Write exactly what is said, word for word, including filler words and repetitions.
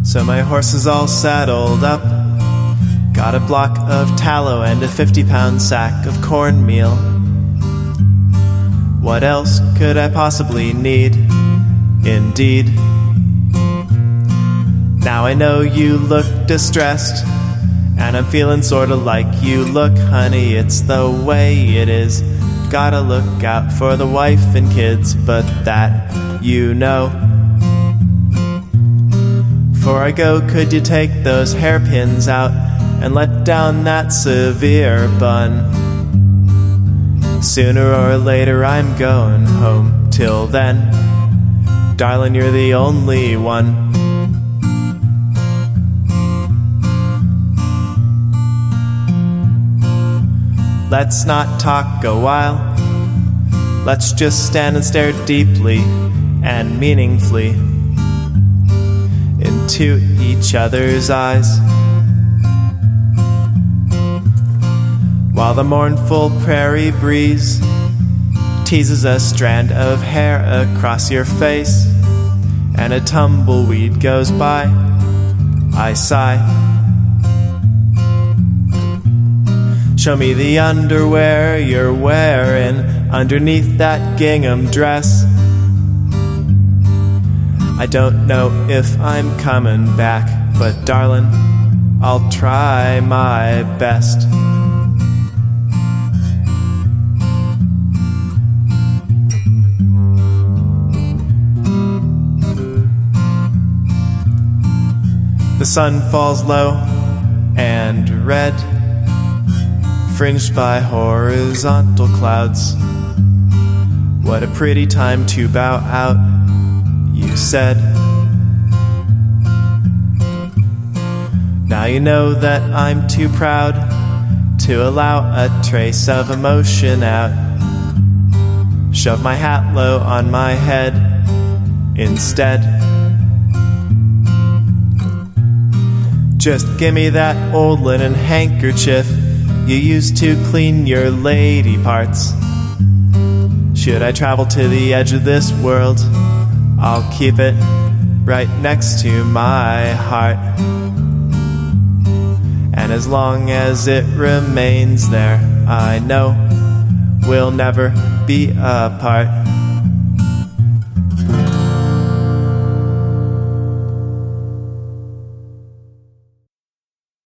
So my horse is all saddled up. Got a block of tallow and a fifty-pound sack of cornmeal. What else could I possibly need? Indeed. Now I know you look distressed, and I'm feeling sorta like you look, honey. It's the way it is. Gotta look out for the wife and kids, but that you know. Before I go, could you take those hairpins out and let down that severe bun? Sooner or later I'm going home. Till then, darling, you're the only one. Let's not talk a while. Let's just stand and stare deeply and meaningfully into each other's eyes, while the mournful prairie breeze teases a strand of hair across your face, and a tumbleweed goes by. I sigh. Show me the underwear you're wearing underneath that gingham dress. I don't know if I'm coming back, but darling, I'll try my best. The sun falls low and red, fringed by horizontal clouds. What a pretty time to bow out, you said. Now you know that I'm too proud to allow a trace of emotion out. Shove my hat low on my head instead. Just give me that old linen handkerchief you used to clean your lady parts. Should I travel to the edge of this world, I'll keep it right next to my heart. And as long as it remains there, I know we'll never be apart.